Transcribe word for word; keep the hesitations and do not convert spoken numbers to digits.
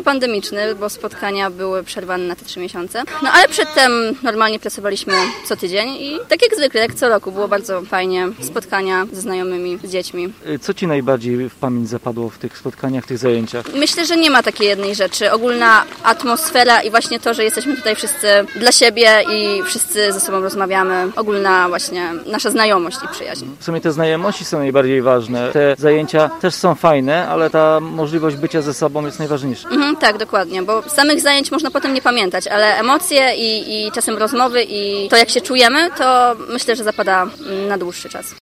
trochę pandemiczny, bo spotkania były przerwane na te trzy miesiące. No ale przedtem normalnie pracowaliśmy co tydzień i tak jak zwykle, jak co roku, było bardzo fajnie. Spotkania ze znajomymi, z dziećmi. Co Ci najbardziej w pamięć zapadło w tych spotkaniach, w tych zajęciach? Myślę, że nie ma takiej jednej rzeczy. Ogólna atmosfera i właśnie to, że jesteśmy tutaj wszyscy dla siebie i wszyscy ze sobą rozmawiamy. Ogólna właśnie nasza znajomość i przyjaźń. W sumie te znajomości są najbardziej ważne. Te zajęcia też są fajne, ale ta możliwość bycia ze sobą jest najważniejsza. Mhm, tak, dokładnie, bo samych zajęć można potem nie pamiętać, ale emocje i, i czasem rozmowy i to, jak się czujemy, to myślę, że zapada na dłuższy czas.